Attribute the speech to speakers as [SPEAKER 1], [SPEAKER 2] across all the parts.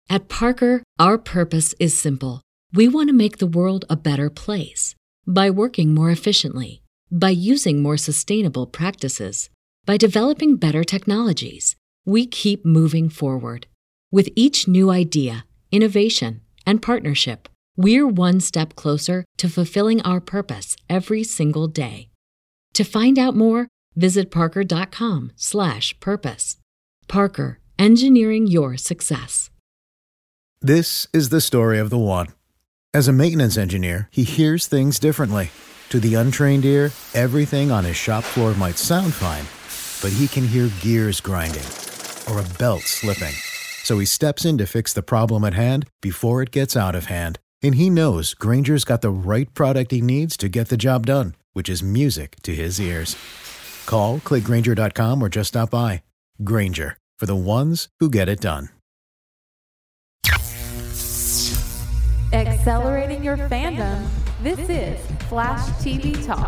[SPEAKER 1] At Parker, our purpose is simple. We want to make the world a better place by working more efficiently, by using more sustainable practices, by developing better technologies. We keep moving forward. With each new idea, innovation, and partnership, we're one step closer to fulfilling our purpose every single day. To find out more, visit parker.com/purpose. Parker, engineering your success.
[SPEAKER 2] This is the story of the one. As a maintenance engineer, he hears things differently. To the untrained ear, everything on his shop floor might sound fine, but he can hear gears grinding or a belt slipping. So he steps in to fix the problem at hand before it gets out of hand. And he knows Grainger's got the right product he needs to get the job done, which is music to his ears. Call, click Grainger.com, or just stop by. Grainger, for the ones who get it done.
[SPEAKER 3] Accelerating your fandom, this is Flash TV Talk.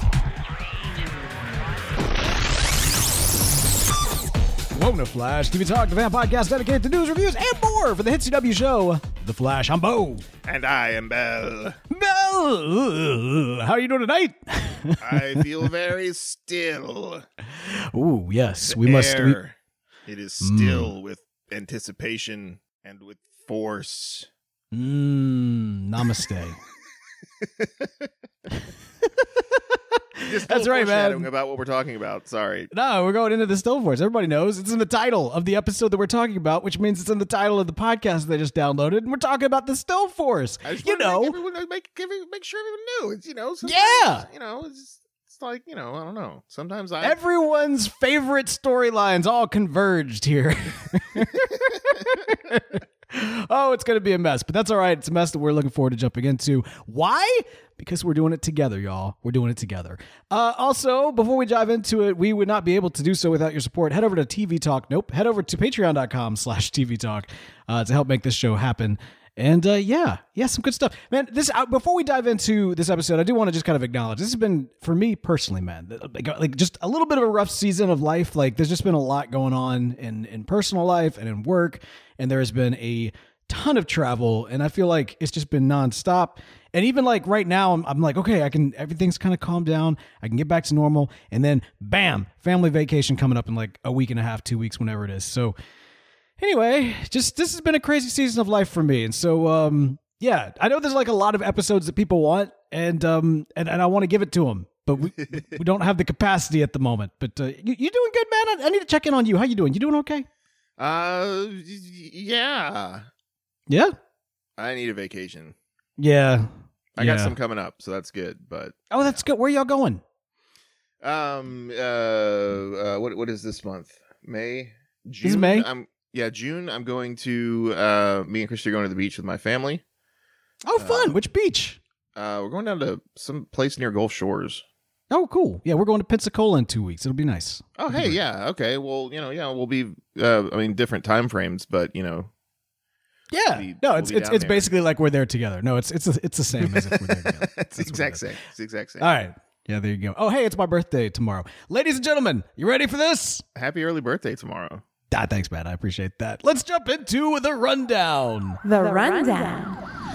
[SPEAKER 4] Welcome to Flash TV Talk, the fan podcast dedicated to news, reviews, and more for the Hit CW show, The Flash. I'm Bo.
[SPEAKER 5] And I am Bell.
[SPEAKER 4] Bell! How are you doing tonight?
[SPEAKER 5] I feel very still.
[SPEAKER 4] Ooh, yes.
[SPEAKER 5] It is still with anticipation and with force.
[SPEAKER 4] Namaste.
[SPEAKER 5] That's
[SPEAKER 4] right, man.
[SPEAKER 5] About what we're talking about. Sorry.
[SPEAKER 4] No, we're going into the Still Force. Everybody knows it's in the title of the episode that we're talking about, which means it's in the title of the podcast they just downloaded, and we're talking about the Still Force.
[SPEAKER 5] Make sure everyone knew. It's
[SPEAKER 4] yeah.
[SPEAKER 5] It's like, I don't know. Sometimes
[SPEAKER 4] everyone's favorite storylines all converged here. Oh, it's going to be a mess, but that's all right. It's a mess that we're looking forward to jumping into. Why? Because we're doing it together, y'all. We're doing it together. Also, before we dive into it, we would not be able to do so without your support. Head over to TV Talk. Nope. Head over to patreon.com/TV Talk to help make this show happen. And yeah, some good stuff, man. Before we dive into this episode, I do want to just kind of acknowledge this has been, for me personally, man, like just a little bit of a rough season of life. Like there's just been a lot going on in personal life and in work, and there has been a ton of travel, and I feel like it's just been nonstop. And even like right now, I'm like, okay, everything's kind of calmed down. I can get back to normal, and then bam, family vacation coming up in like a week and a half, 2 weeks, whenever it is. So. Anyway, this has been a crazy season of life for me. And so, yeah, I know there's like a lot of episodes that people want, and I want to give it to them, but we don't have the capacity at the moment. But you doing good, man? I need to check in on you. How you doing? You doing okay?
[SPEAKER 5] Yeah.
[SPEAKER 4] Yeah?
[SPEAKER 5] I need a vacation.
[SPEAKER 4] Yeah.
[SPEAKER 5] I got some coming up, so that's good. But
[SPEAKER 4] oh, that's good. Where y'all going?
[SPEAKER 5] What is this month? May? June?
[SPEAKER 4] This is May?
[SPEAKER 5] June. I'm going to, me and Christy are going to the beach with my family.
[SPEAKER 4] Oh, fun. Which beach?
[SPEAKER 5] We're going down to some place near Gulf Shores.
[SPEAKER 4] Oh, cool. Yeah, we're going to Pensacola in 2 weeks. It'll be nice.
[SPEAKER 5] Oh, hey, yeah. Okay. Well, we'll be, different time frames, but,
[SPEAKER 4] Yeah. It's basically like we're there together. No, it's the same as if we're there together.
[SPEAKER 5] It's the exact same.
[SPEAKER 4] All right. Yeah, there you go. Oh, hey, it's my birthday tomorrow. Ladies and gentlemen, you ready for this?
[SPEAKER 5] Happy early birthday tomorrow.
[SPEAKER 4] Thanks, man. I appreciate that. Let's jump into the rundown.
[SPEAKER 3] The rundown.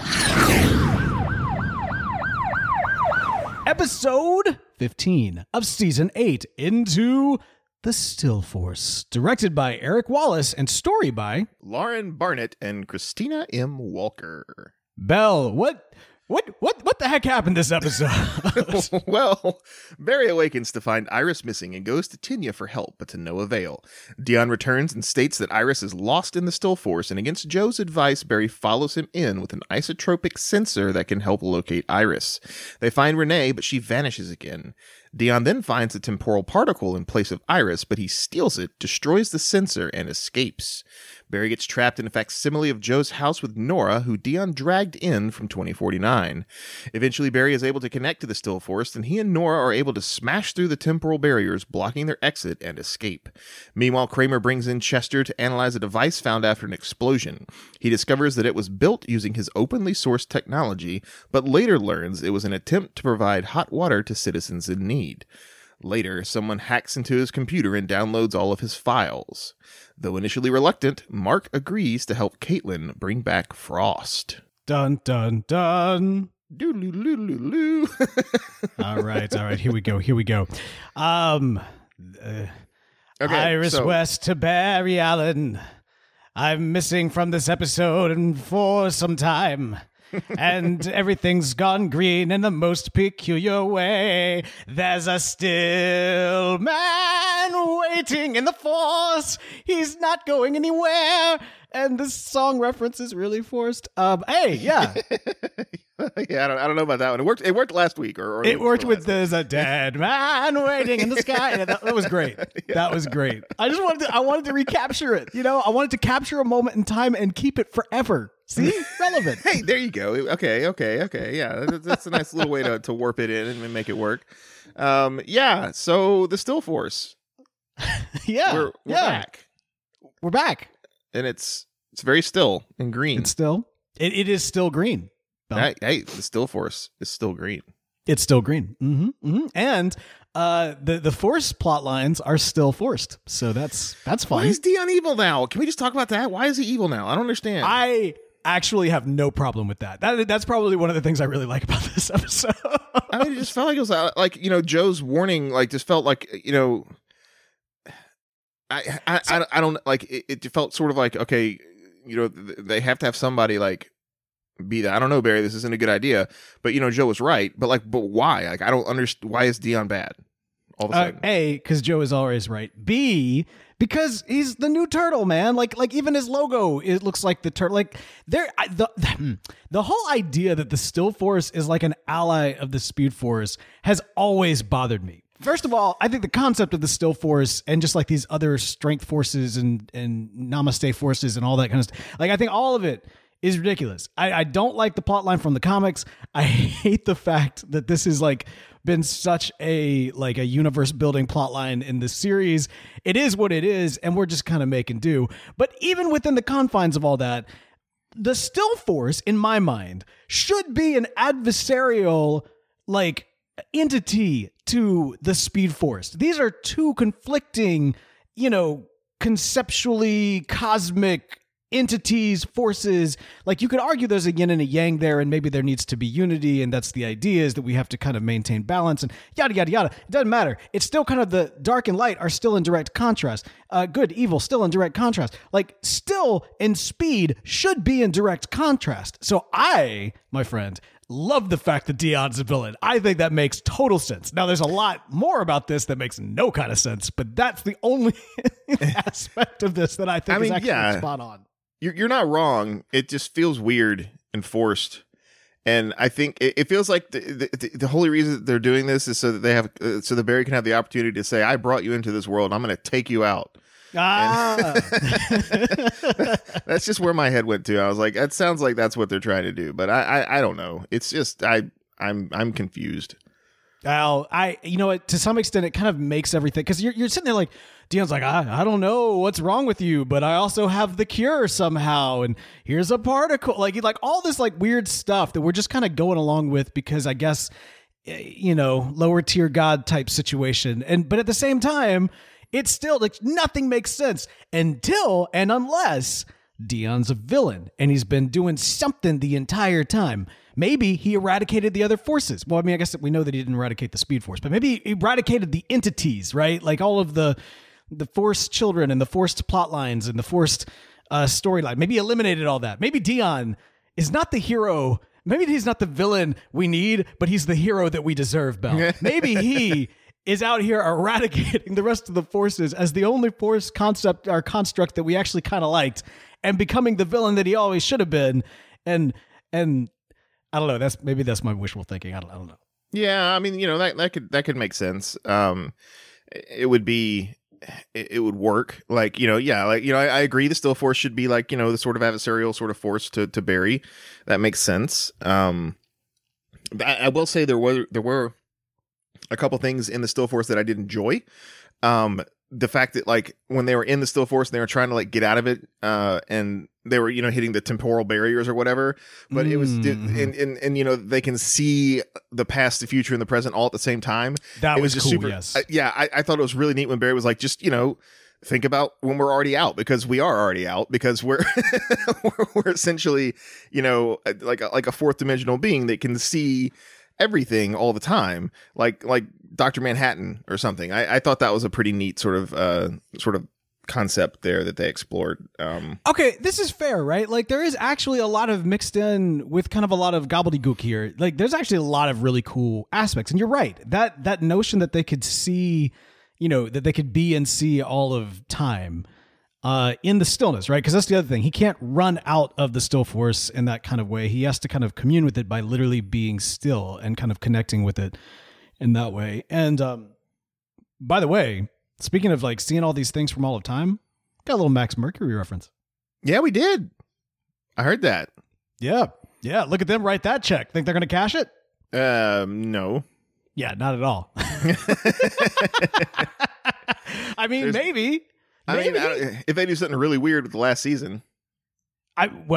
[SPEAKER 4] Episode 15 of Season 8, Into the Still Force. Directed by Eric Wallace and story by
[SPEAKER 5] Lauren Barnett and Christina M. Walker.
[SPEAKER 4] Belle, what the heck happened this episode?
[SPEAKER 5] Well, Barry awakens to find Iris missing and goes to Tinya for help, but to no avail. Dion returns and states that Iris is lost in the Still Force, and against Joe's advice, Barry follows him in with an isotropic sensor that can help locate Iris. They find Renee, but she vanishes again. Dion then finds a temporal particle in place of Iris, but he steals it, destroys the sensor, and escapes. Barry gets trapped in a facsimile of Joe's house with Nora, who Dion dragged in from 2049. Eventually, Barry is able to connect to the Still Force, and he and Nora are able to smash through the temporal barriers, blocking their exit and escape. Meanwhile, Kramer brings in Chester to analyze a device found after an explosion. He discovers that it was built using his openly sourced technology, but later learns it was an attempt to provide hot water to citizens in need. Later, someone hacks into his computer and downloads all of his files. Though initially reluctant, Mark agrees to help Caitlin bring back Frost.
[SPEAKER 4] Dun, dun, dun.
[SPEAKER 5] Doo-loo-loo-loo-loo.
[SPEAKER 4] All right. Here we go.
[SPEAKER 5] Okay,
[SPEAKER 4] Iris
[SPEAKER 5] so-
[SPEAKER 4] West to Barry Allen. I'm missing from this episode and for some time. And everything's gone green in the most peculiar way. There's a still man waiting in the force. He's not going anywhere. And this song reference is really forced. Hey, yeah.
[SPEAKER 5] Yeah, I don't know about that one. It worked last week. Or
[SPEAKER 4] It worked with "There's a dead man waiting in the sky." Yeah, that was great. That was great. I wanted to recapture it. I wanted to capture a moment in time and keep it forever. See, relevant.
[SPEAKER 5] Hey, there you go. Okay. Yeah, that's a nice little way to warp it in and make it work. Yeah. So the Still Force.
[SPEAKER 4] Yeah,
[SPEAKER 5] we're back,
[SPEAKER 4] We're back,
[SPEAKER 5] and it's very still and green.
[SPEAKER 4] It is still green. Bill.
[SPEAKER 5] Hey, the Still Force is still green.
[SPEAKER 4] It's still green. And the Force plot lines are still forced. So that's fine.
[SPEAKER 5] Why is Dion evil now? Can we just talk about that? Why is he evil now? I don't understand.
[SPEAKER 4] I actually have no problem with that. That's probably one of the things I really like about this episode.
[SPEAKER 5] I mean, it just felt like it was like, Joe's warning, like, just felt like, I don't like it felt sort of like, okay, they have to have somebody like be that. I don't know, Barry, this isn't a good idea, but Joe was right. But why? Like, I don't understand. Why is Dion bad all of a sudden?
[SPEAKER 4] A, because Joe is always right. B, because he's the new turtle, man. Like even his logo, it looks like the turtle. Like the whole idea that the Still Force is like an ally of the Speed Force has always bothered me. First of all, I think the concept of the Still Force and just like these other strength forces and Namaste forces and all that kind of stuff, like I think all of it is ridiculous. I don't like the plot line from the comics. I hate the fact that this has like been such a universe building plot line in this series. It is what it is, and we're just kind of making do. But even within the confines of all that, the Still Force, in my mind, should be an adversarial entity to the Speed Force. These are two conflicting, conceptually cosmic entities, forces. Like, you could argue there's a yin and a yang there, and maybe there needs to be unity, and that's the idea, is that we have to kind of maintain balance and yada, yada, yada. It doesn't matter. It's still kind of the dark and light are still in direct contrast. Good, evil, still in direct contrast. Like, still and speed should be in direct contrast. So I, my friend, love the fact that Dion's a villain. I think that makes total sense. Now, there's a lot more about this that makes no kind of sense, but that's the only aspect of this that I think is actually spot on.
[SPEAKER 5] You're not wrong. It just feels weird and forced. And I think it feels like the whole reason that they're doing this is so that they have, so that Barry can have the opportunity to say, I brought you into this world. I'm going to take you out. That's just where my head went to. I was like, that sounds like that's what they're trying to do, but I don't know. It's just I'm confused.
[SPEAKER 4] Well, to some extent, it kind of makes everything, because you're sitting there like, Dion's like, I don't know what's wrong with you, but I also have the cure somehow, and here's a particle, like all this like weird stuff that we're just kind of going along with because I guess lower tier god type situation, but at the same time, it's still like nothing makes sense until and unless Dion's a villain and he's been doing something the entire time. Maybe he eradicated the other forces. Well, I mean, I guess we know that he didn't eradicate the Speed Force, but maybe he eradicated the entities, right? Like all of the forced children and the forced plot lines and the forced storyline. Maybe he eliminated all that. Maybe Dion is not the hero. Maybe he's not the villain we need, but he's the hero that we deserve, Belle. Maybe he is out here eradicating the rest of the forces as the only force concept or construct that we actually kind of liked, and becoming the villain that he always should have been. And I don't know. That's my wishful thinking. I don't know.
[SPEAKER 5] Yeah, I mean, that could make sense. It would work. I agree. The Still Force should be like, the sort of adversarial sort of force to Barry. That makes sense. I will say there were a couple things in the Still Force that I did enjoy. the fact that like when they were in the still force and they were trying to like get out of it, and they were, hitting the temporal barriers or whatever, but it was, and they can see the past, the future, and the present all at the same time.
[SPEAKER 4] That was
[SPEAKER 5] just
[SPEAKER 4] cool,
[SPEAKER 5] super.
[SPEAKER 4] yes.
[SPEAKER 5] I thought it was really neat when Barry was like, just, think about when we're already out, because we are already out, because we're we're essentially, like a fourth dimensional being that can see everything all the time, like Dr. Manhattan or something. I thought that was a pretty neat sort of concept there that they explored.
[SPEAKER 4] Okay, this is fair, right? Like there is actually a lot of mixed in with kind of a lot of gobbledygook here. Like there's actually a lot of really cool aspects, and you're right. That notion that they could see, that they could be and see all of time in the stillness, right? Because that's the other thing. He can't run out of the still force in that kind of way. He has to kind of commune with it by literally being still and kind of connecting with it in that way. And by the way, speaking of like seeing all these things from all of time, got a little Max Mercury reference.
[SPEAKER 5] Yeah, we did. I heard that.
[SPEAKER 4] Yeah. Look at them write that check. Think they're going to cash it?
[SPEAKER 5] No.
[SPEAKER 4] Yeah, not at all. I mean, maybe.
[SPEAKER 5] I mean, if they do something really weird with the last season.
[SPEAKER 4] I don't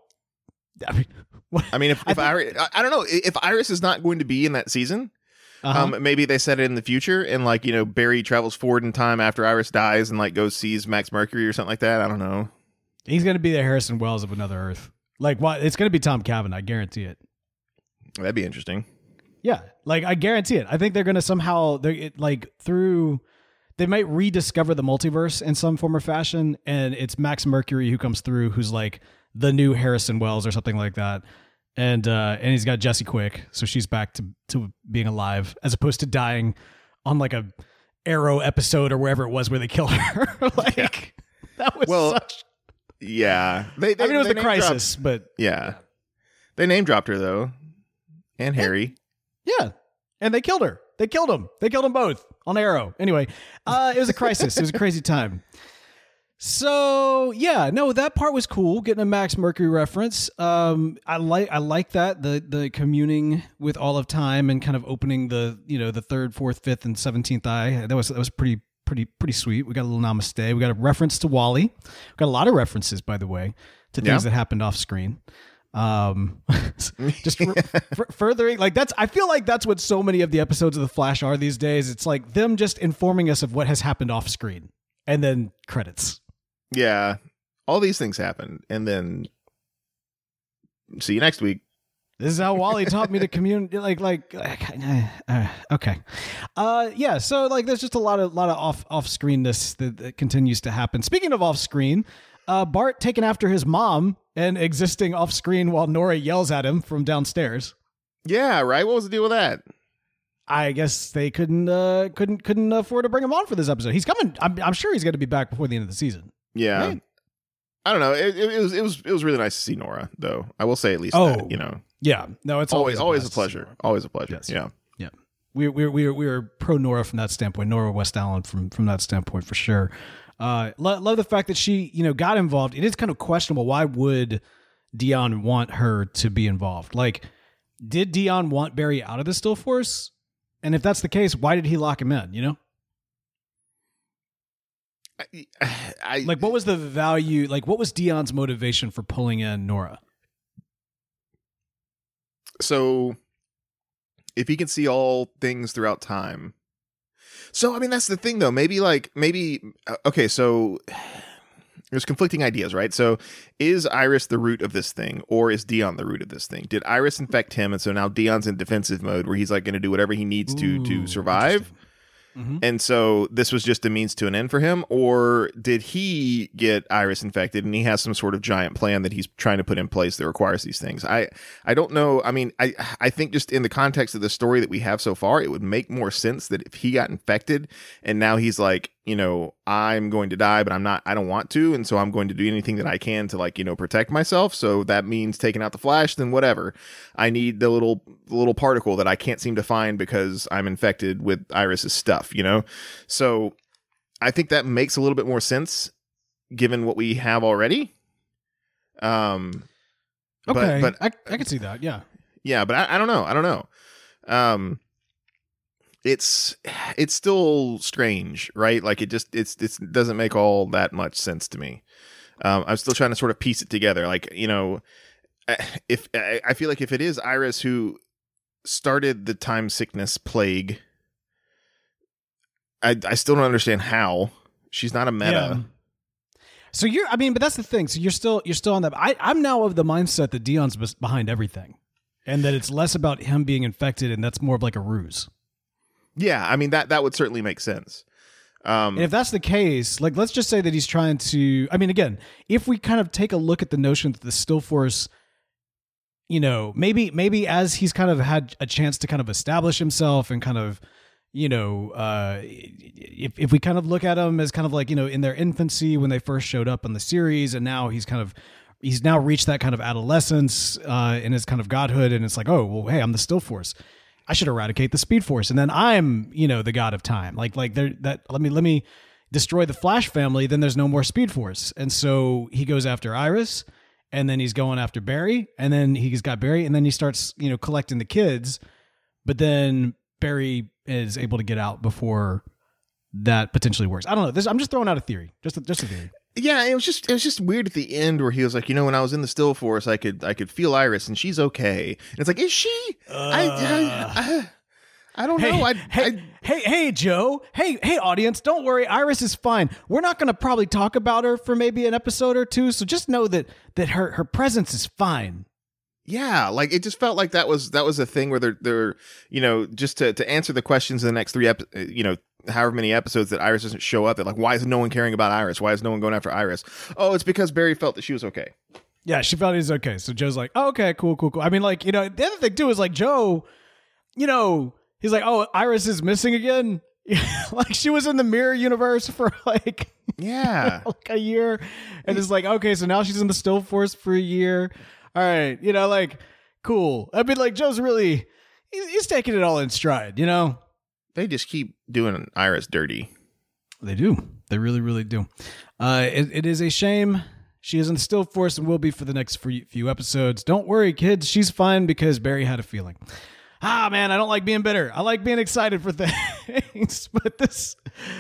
[SPEAKER 4] know if Iris is not going to be in that season. Maybe they set it in the future, and like Barry travels forward in time after Iris dies, and like goes sees Max Mercury or something like that. I don't know. He's going to be the Harrison Wells of Another Earth. Like what? It's going to be Tom Cavanaugh. I guarantee it.
[SPEAKER 5] That'd be interesting.
[SPEAKER 4] Yeah, like I guarantee it. I think they're going to somehow they might rediscover the multiverse in some form or fashion, and it's Max Mercury who comes through, who's like the new Harrison Wells or something like that. And he's got Jesse Quick, so she's back to being alive, as opposed to dying on like a Arrow episode or wherever it was where they killed her. That was such.
[SPEAKER 5] Yeah,
[SPEAKER 4] it was a crisis, but
[SPEAKER 5] yeah, they name dropped her though, and Harry.
[SPEAKER 4] Yeah, and they killed her. They killed him. They killed them both on Arrow. Anyway, it was a crisis. It was a crazy time. So yeah, no, that part was cool. Getting a Max Mercury reference. I like that the communing with all of time and kind of opening the the third, fourth, fifth, and 17th eye. That was pretty sweet. We got a little namaste. We got a reference to Wally. We got a lot of references, by the way, to things that happened off screen. Just furthering, like I feel like that's what so many of the episodes of The Flash are these days. It's like them just informing us of what has happened off screen, and then credits.
[SPEAKER 5] Yeah, all these things happen, and then see you next week.
[SPEAKER 4] This is how Wally taught me to commune. Okay. Yeah. So like, there's just a lot of off screenness that continues to happen. Speaking of off screen, Bart taken after his mom and existing off screen while Nora yells at him from downstairs.
[SPEAKER 5] Yeah. Right. What was the deal with that?
[SPEAKER 4] I guess they couldn't afford to bring him on for this episode. He's coming. I'm sure he's going to be back before the end of the season.
[SPEAKER 5] Yeah. Right? I don't know. It was really nice to see Nora, though. I will say at least that,
[SPEAKER 4] Yeah. No, it's always
[SPEAKER 5] a pleasure. Always a pleasure. Yes. Yeah.
[SPEAKER 4] Yeah. We're pro Nora from that standpoint. Nora West Allen from that standpoint for sure. Love the fact that she, got involved. It is kind of questionable. Why would Dion want her to be involved? Like, did Dion want Barry out of the Still Force? And if that's the case, why did he lock him in? Like, what was the value? Like, what was Dion's motivation for pulling in Nora?
[SPEAKER 5] So, if he can see all things throughout time. So, I mean, that's the thing, though. Okay, so there's conflicting ideas, right? So, is Iris the root of this thing, or is Dion the root of this thing? Did Iris infect him, and so now Dion's in defensive mode where he's like going to do whatever he needs to survive? Mm-hmm. And so this was just a means to an end for him, or did he get Iris infected and he has some sort of giant plan that he's trying to put in place that requires these things? I don't know. I mean, I think just in the context of the story that we have so far, it would make more sense that if he got infected and now he's like, I'm going to die, but I don't want to. And so I'm going to do anything that I can to protect myself. So that means taking out the Flash, then whatever. I need the little particle that I can't seem to find because I'm infected with Iris's stuff, So I think that makes a little bit more sense given what we have already.
[SPEAKER 4] Okay. But I can see that. Yeah.
[SPEAKER 5] Yeah. But I don't know. it's still strange, right? Like it doesn't make all that much sense to me. I'm still trying to sort of piece it together. Like, if I feel like if it is Iris who started the time sickness plague, I still don't understand how. She's not a meta.
[SPEAKER 4] Yeah. So but that's the thing. So you're still on that. I'm now of the mindset that Dion's behind everything, and that it's less about him being infected, and that's more of like a ruse.
[SPEAKER 5] Yeah, I mean that would certainly make sense.
[SPEAKER 4] And if that's the case, like let's just say that he's trying to. I mean, again, if we kind of take a look at the notion that the Still Force, maybe as he's kind of had a chance to kind of establish himself and kind of, if we kind of look at him as kind of like, in their infancy when they first showed up on the series, and now he's now reached that kind of adolescence in his kind of godhood, and it's like, oh well, hey, I'm the Still Force. I should eradicate the Speed Force, and then I'm, the god of time. Like let me destroy the Flash family. Then there's no more Speed Force, and so he goes after Iris, and then he's going after Barry, and then he's got Barry, and then he starts, collecting the kids, but then Barry is able to get out before that potentially works. I don't know. I'm just throwing out a theory, just a theory.
[SPEAKER 5] Yeah, it was just weird at the end where he was like, when I was in the Still Force, I could feel Iris and she's okay. And it's like, is she? I don't know.
[SPEAKER 4] Hey, Joe. Hey, audience. Don't worry. Iris is fine. We're not going to probably talk about her for maybe an episode or two. So just know that her presence is fine.
[SPEAKER 5] Yeah, like it just felt like that was a thing where they're just to answer the questions in the next 3 however many episodes that Iris doesn't show up. They're like, why is no one caring about Iris? Why is no one going after Iris? Oh, it's because Barry felt that she was okay.
[SPEAKER 4] Yeah, she felt he was okay. So Joe's like, oh, okay, cool. I mean, like, the other thing too is like Joe, he's like, oh, Iris is missing again. Like she was in the mirror universe for like,
[SPEAKER 5] like
[SPEAKER 4] a year. And it's like, okay, so now she's in the Still Force for a year. All right. Like, cool. I mean, like Joe's really, he's taking it all in stride,
[SPEAKER 5] They just keep doing Iris dirty.
[SPEAKER 4] They do. They really, really do. It is a shame. She is in the Still Force and will be for the next few episodes. Don't worry, kids. She's fine because Barry had a feeling. Ah, man, I don't like being bitter. I like being excited for things. But this...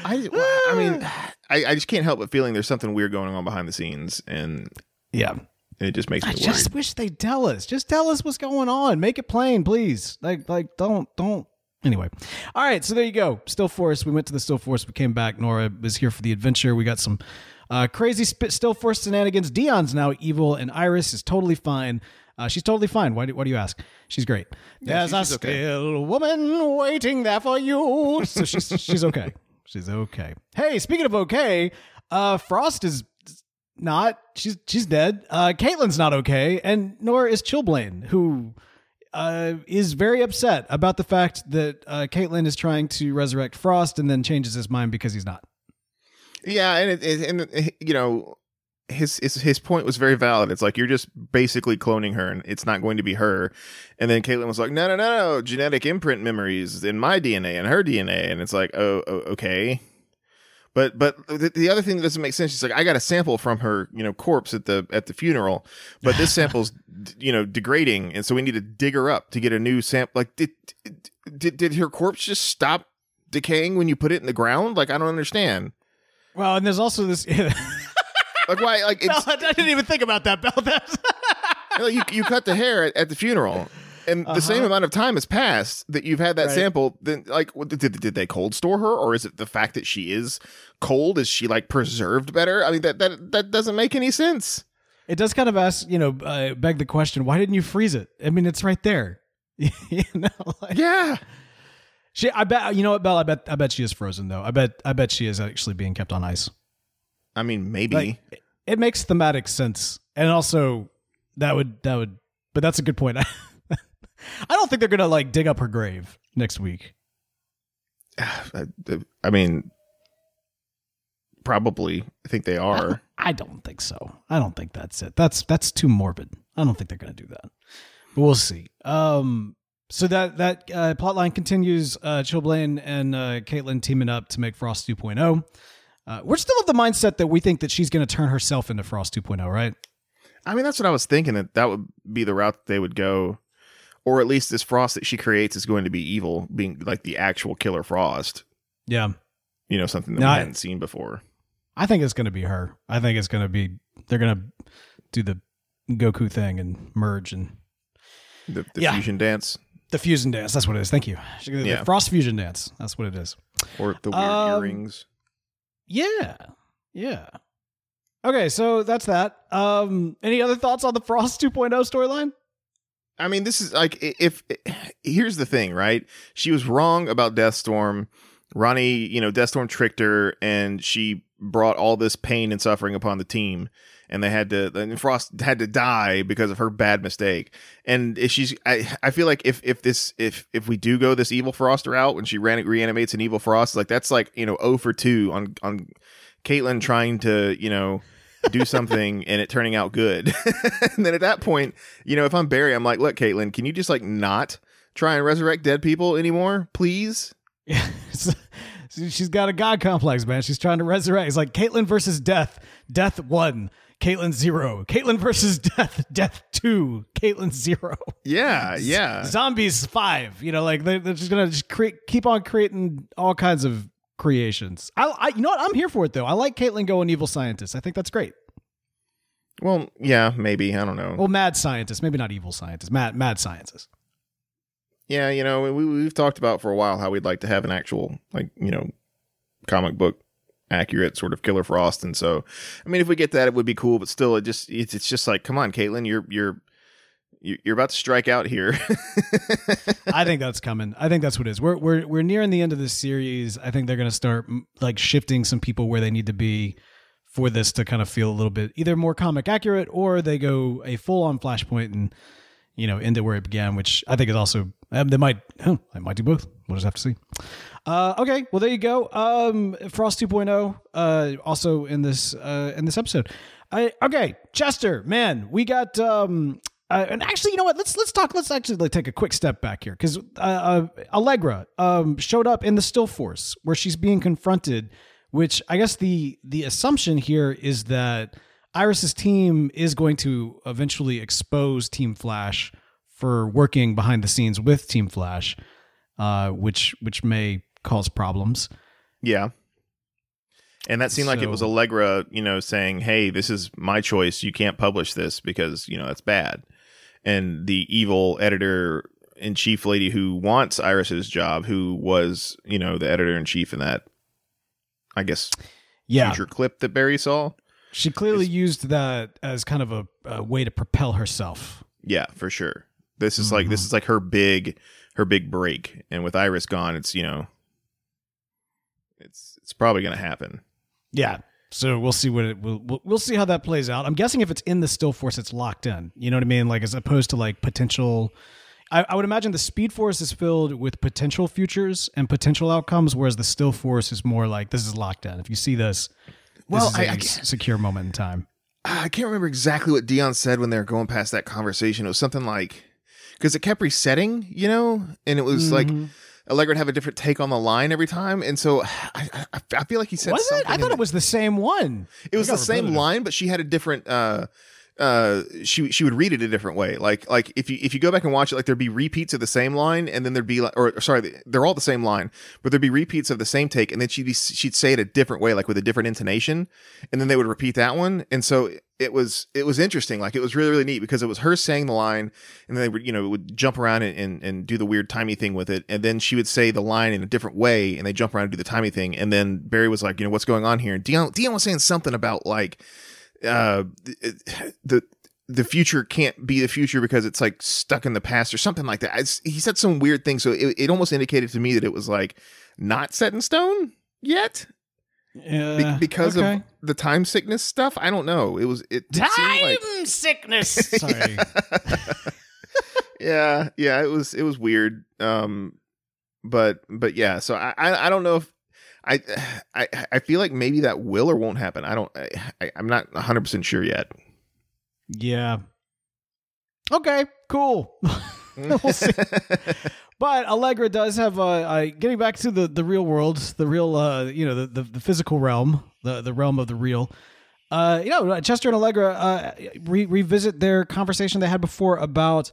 [SPEAKER 5] I just can't help but feeling there's something weird going on behind the scenes. And
[SPEAKER 4] yeah,
[SPEAKER 5] it just makes me worried.
[SPEAKER 4] I just wish they'd tell us. Just tell us what's going on. Make it plain, please. Like don't... Anyway. All right, so there you go. Still Force. We went to the Still Force. We came back. Nora was here for the adventure. We got some crazy Still Force shenanigans. Dion's now evil, and Iris is totally fine. She's totally fine. Why do you ask? She's great.
[SPEAKER 5] Yeah,
[SPEAKER 4] There's a still woman waiting there for you. So she's okay. She's okay. Hey, speaking of okay, Frost is not. She's dead. Caitlyn's not okay, and nor is Chillblaine, who... is very upset about the fact that Caitlyn is trying to resurrect Frost and then changes his mind because he's not.
[SPEAKER 5] Yeah, and his point was very valid. It's like you're just basically cloning her, and it's not going to be her. And then Caitlyn was like, no, genetic imprint memories in my DNA and her DNA, and it's like, oh okay. But the other thing that doesn't make sense, she's like, I got a sample from her, corpse at the funeral, but this sample's, degrading, and so we need to dig her up to get a new sample. Like, did her corpse just stop decaying when you put it in the ground? Like, I don't understand.
[SPEAKER 4] Well, and there's also this.
[SPEAKER 5] Like, why? Like, it's,
[SPEAKER 4] I didn't even think about that, Belle.
[SPEAKER 5] Like, you cut the hair at the funeral. And the same amount of time has passed that you've had that sample. Then, like, did they cold store her, or is it the fact that she is cold? Is she like preserved better? I mean, that doesn't make any sense.
[SPEAKER 4] It does kind of ask, beg the question: why didn't you freeze it? I mean, it's right there.
[SPEAKER 5] Yeah.
[SPEAKER 4] I bet you know what, Belle. I bet she is frozen though. I bet she is actually being kept on ice.
[SPEAKER 5] I mean, maybe
[SPEAKER 4] like, it makes thematic sense, and also that would. But that's a good point. I don't think they're gonna like dig up her grave next week.
[SPEAKER 5] I mean, probably. I think they are.
[SPEAKER 4] I don't think so. I don't think that's it. That's too morbid. I don't think they're gonna do that. But we'll see. So that plotline continues. Chillblaine and Caitlyn teaming up to make Frost 2.0. We're still of the mindset that we think that she's going to turn herself into Frost 2.0, right?
[SPEAKER 5] I mean, that's what I was thinking, that would be the route that they would go. or at least this Frost that she creates is going to be evil, being like the actual Killer Frost.
[SPEAKER 4] Yeah.
[SPEAKER 5] You know, something that we hadn't seen before.
[SPEAKER 4] I think it's going to be her. I think it's going to be, they're going to do the Goku thing and merge and
[SPEAKER 5] the fusion dance.
[SPEAKER 4] The fusion dance. That's what it is. Thank you. The Frost fusion dance. That's what it is.
[SPEAKER 5] Or the weird earrings.
[SPEAKER 4] Yeah. Yeah. Okay. So that's that. Any other thoughts on the Frost 2.0 storyline?
[SPEAKER 5] I mean, this is like, here's the thing, right? She was wrong about Deathstorm. Ronnie, Deathstorm tricked her, and she brought all this pain and suffering upon the team, and and Frost had to die because of her bad mistake. And if I feel like if we do go this evil Frost route, when she reanimates an evil Frost, like that's like 0 for 2 on Caitlyn trying to do something and it turning out good. And then at that point, if I'm Barry, I'm like, look, Caitlyn, can you just like not try and resurrect dead people anymore, please?
[SPEAKER 4] Yeah, she's got a god complex, man. She's trying to resurrect. It's like Caitlyn versus Death. Death 1, Caitlyn 0. Caitlyn versus Death. Death 2, Caitlyn 0.
[SPEAKER 5] Yeah, yeah.
[SPEAKER 4] Zombies 5. They're just gonna keep on creating all kinds of creations. I you know what? I'm here for it though. I like Caitlyn going evil scientist. I think that's great.
[SPEAKER 5] Well, yeah, maybe. I don't know.
[SPEAKER 4] Well, mad scientist, maybe not evil scientist. Mad scientist.
[SPEAKER 5] Yeah, we've talked about for a while how we'd like to have an actual, comic book accurate sort of Killer Frost, and so, I mean, if we get that, it would be cool. But still, it's just like, come on, Caitlyn, you're about to strike out here.
[SPEAKER 4] I think that's coming. I think that's what it is. We're nearing the end of this series. I think they're going to start like shifting some people where they need to be for this to kind of feel a little bit either more comic accurate, or they go a full on Flashpoint and end it where it began, which I think is also, they might do both. We'll just have to see. Okay. Well, there you go. Frost 2.0, also in this episode. Okay. Chester, man, we got, and actually, you know what? Let's actually take a quick step back here. Cause, Allegra, showed up in the Still Force where she's being confronted, which I guess the assumption here is that Iris's team is going to eventually expose Team Flash for working behind the scenes with Team Flash, which may cause problems.
[SPEAKER 5] Yeah. And that seemed like it was Allegra, saying, hey, this is my choice. You can't publish this because, that's bad. And the evil editor-in-chief lady who wants Iris's job, who was, the editor-in-chief in that, I guess, future clip that Barry saw.
[SPEAKER 4] She clearly used that as kind of a way to propel herself.
[SPEAKER 5] Yeah, for sure. This is like her big break. And with Iris gone, it's it's probably going to happen.
[SPEAKER 4] Yeah. So we'll see we'll see how that plays out. I'm guessing if it's in the Still Force, it's locked in. You know what I mean? Like as opposed to like potential. I would imagine the Speed Force is filled with potential futures and potential outcomes, whereas the Still Force is more like this is locked in. If you see this, is a secure moment in time.
[SPEAKER 5] I can't remember exactly what Dion said when they were going past that conversation. It was something like, because it kept resetting, and it was like Allegra would have a different take on the line every time. And so I feel like he said something.
[SPEAKER 4] I thought it was the same one.
[SPEAKER 5] It was the same line, but she had a different she would read it a different way. Like if you go back and watch it, like there'd be repeats of the same line, and then there'd be like, or sorry, they're all the same line, but there'd be repeats of the same take, and then she'd say it a different way, like with a different intonation, and then they would repeat that one. And so it was interesting. Like it was really, really neat because it was her saying the line, and then they would, would jump around and do the weird timey thing with it. And then she would say the line in a different way, and they jump around and do the timey thing. And then Barry was like, what's going on here? And Dion was saying something about like, the future can't be the future because it's like stuck in the past or something like that. He said some weird thing. So it almost indicated to me that it was like not set in stone yet. Because of the time sickness stuff. I don't know. It
[SPEAKER 4] time sickness. Sorry.
[SPEAKER 5] yeah. It was weird. But yeah. So I don't know if I feel like maybe that will or won't happen. I'm not 100% sure yet.
[SPEAKER 4] Yeah. Okay. Cool. We'll see. But Allegra does have getting back to the real world, the real the physical realm, the realm of the real. Chester and Allegra revisit their conversation they had before about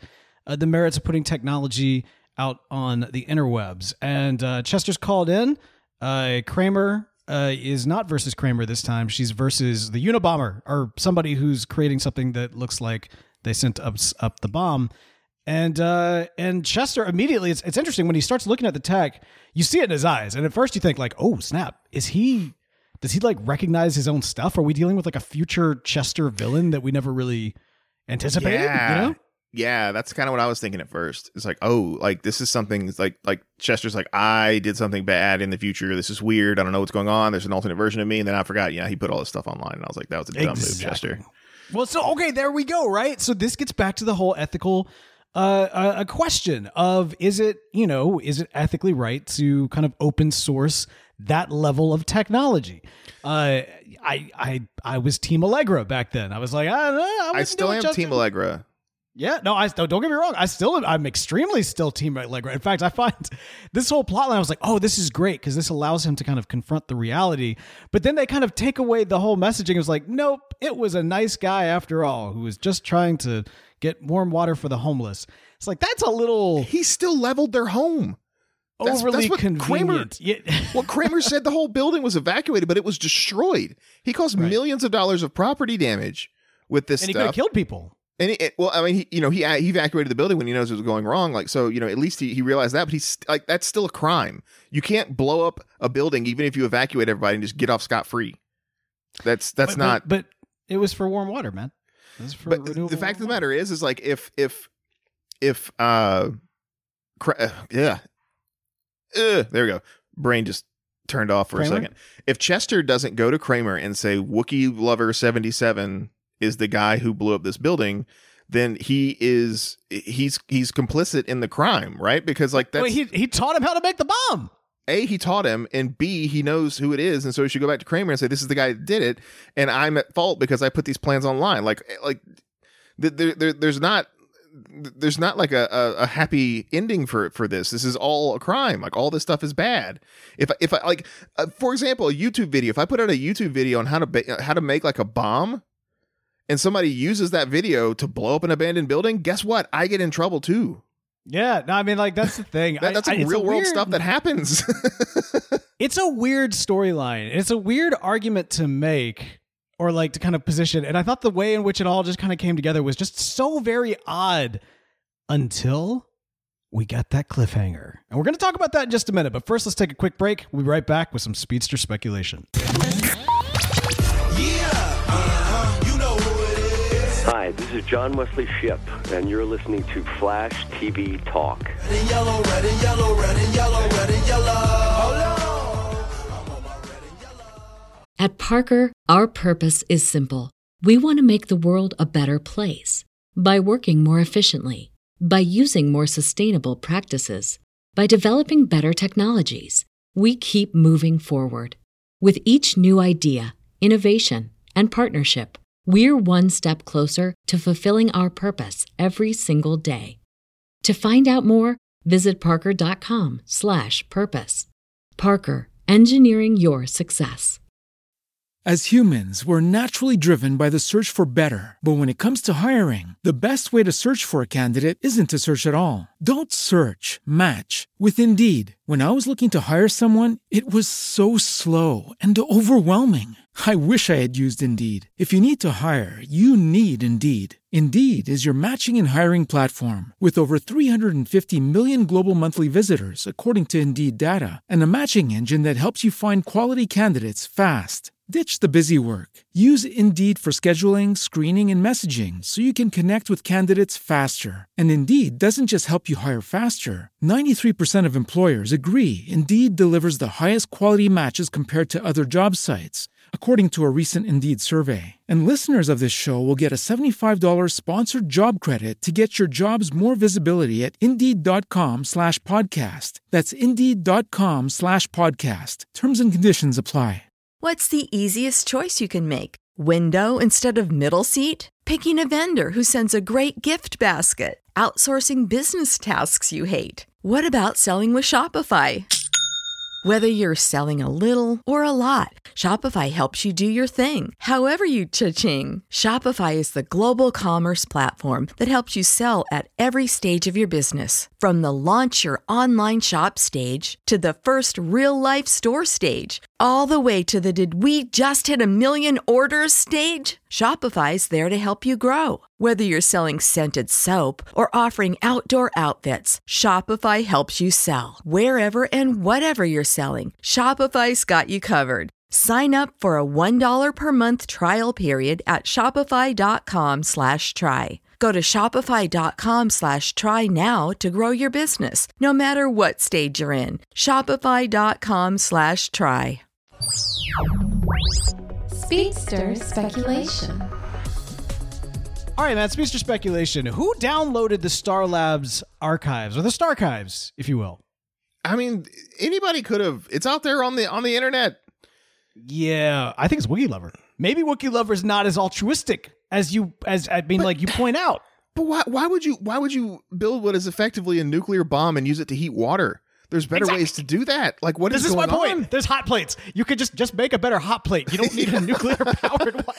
[SPEAKER 4] the merits of putting technology out on the interwebs. And Chester's called in. Kramer is not versus Kramer this time. She's versus the Unabomber, or somebody who's creating something that looks like they sent up the bomb. And Chester immediately, it's interesting when he starts looking at the tech, you see it in his eyes. And at first you think like, oh snap, does he like recognize his own stuff? Are we dealing with like a future Chester villain that we never really anticipated?
[SPEAKER 5] Yeah.
[SPEAKER 4] You know?
[SPEAKER 5] Yeah, that's kind of what I was thinking at first. It's like, oh, like this is something. It's like Chester's like, I did something bad in the future. This is weird. I don't know what's going on. There's an alternate version of me, and then I forgot. Yeah, he put all this stuff online, and I was like, that was a dumb move, Chester.
[SPEAKER 4] Well, so okay, there we go. Right. So this gets back to the whole ethical a question of is it ethically right to kind of open source that level of technology? I was Team Allegra back then. I was like, I don't know.
[SPEAKER 5] I still am Team Allegra.
[SPEAKER 4] Yeah, no, don't get me wrong. I'm extremely still Team Allegra. In fact, I find this whole plotline, I was like, oh, this is great because this allows him to kind of confront the reality. But then they kind of take away the whole messaging. It was like, nope, it was a nice guy after all who was just trying to get warm water for the homeless. It's like, that's a little...
[SPEAKER 5] He still leveled their home.
[SPEAKER 4] Overly convenient.
[SPEAKER 5] Kramer said the whole building was evacuated, but it was destroyed. He caused millions of dollars of property damage with this stuff.
[SPEAKER 4] And he could have killed people.
[SPEAKER 5] And he evacuated the building when he knows it was going wrong. Like, so, at least he realized that, but he's like, that's still a crime. You can't blow up a building, even if you evacuate everybody and just get off scot-free. That's not.
[SPEAKER 4] But it was for warm water, man.
[SPEAKER 5] But the fact of the matter is like, there we go. Brain just turned off for a second. If Chester doesn't go to Kramer and say Wookiee Lover 77 is the guy who blew up this building, then he's complicit in the crime, right? Because like that's
[SPEAKER 4] he taught him how to make the bomb.
[SPEAKER 5] A, he taught him, and B, he knows who it is, and so he should go back to Kramer and say, this is the guy that did it, and I'm at fault because I put these plans online. There's not like a happy ending for this. This is all a crime. Like, all this stuff is bad. If I like, for example, a YouTube video, if I put out a YouTube video on how to make like a bomb, and somebody uses that video to blow up an abandoned building, guess what? I get in trouble too.
[SPEAKER 4] Yeah, no, I mean, like, that's the thing.
[SPEAKER 5] That's like real world stuff that happens.
[SPEAKER 4] It's a weird storyline. It's a weird argument to make, or like to kind of position. And I thought the way in which it all just kind of came together was just so very odd until we got that cliffhanger. And we're going to talk about that in just a minute. But first, let's take a quick break. We'll be right back with some Speedster speculation.
[SPEAKER 6] Hi, this is John Wesley Shipp, and you're listening to Flash TV Talk.
[SPEAKER 7] Red and yellow, red and yellow, red and yellow, red and yellow.
[SPEAKER 1] At Parker, our purpose is simple. We want to make the world a better place by working more efficiently, by using more sustainable practices, by developing better technologies. We keep moving forward. With each new idea, innovation, and partnership, we're one step closer to fulfilling our purpose every single day. To find out more, visit parker.com/purpose. Parker, engineering your success.
[SPEAKER 8] As humans, we're naturally driven by the search for better. But when it comes to hiring, the best way to search for a candidate isn't to search at all. Don't search, match with Indeed. When I was looking to hire someone, it was so slow and overwhelming. I wish I had used Indeed. If you need to hire, you need Indeed. Indeed is your matching and hiring platform with over 350 million global monthly visitors, according to Indeed data, and a matching engine that helps you find quality candidates fast. Ditch the busy work. Use Indeed for scheduling, screening, and messaging so you can connect with candidates faster. And Indeed doesn't just help you hire faster. 93% of employers agree Indeed delivers the highest quality matches compared to other job sites, according to a recent Indeed survey. And listeners of this show will get a $75 sponsored job credit to get your jobs more visibility at Indeed.com/podcast. That's Indeed.com/podcast. Terms and conditions apply.
[SPEAKER 9] What's the easiest choice you can make? Window instead of middle seat? Picking a vendor who sends a great gift basket? Outsourcing business tasks you hate? What about selling with Shopify? Whether you're selling a little or a lot, Shopify helps you do your thing, however you cha-ching. Shopify is the global commerce platform that helps you sell at every stage of your business. From the launch your online shop stage to the first real-life store stage, all the way to the did we just hit 1 million orders stage. Shopify's there to help you grow. Whether you're selling scented soap or offering outdoor outfits, Shopify helps you sell. Wherever and whatever you're selling, Shopify's got you covered. Sign up for a $1 per month trial period at shopify.com/try. Go to shopify.com/try now to grow your business, no matter what stage you're in. Shopify.com/try.
[SPEAKER 3] Speedster speculation.
[SPEAKER 4] All right, man, Speedster speculation. Who downloaded the Star Labs archives, or the Starchives, if you will?
[SPEAKER 5] I mean, anybody could have. It's out there on the internet.
[SPEAKER 4] Yeah, I think it's Wookiee Lover. Maybe Wookiee Lover's not as altruistic as you point out.
[SPEAKER 5] But why would you build what is effectively a nuclear bomb and use it to heat water? There's better ways to do that. Like, what is going on? This is my point.
[SPEAKER 4] There's hot plates. You could just make a better hot plate. You don't need a nuclear powered one.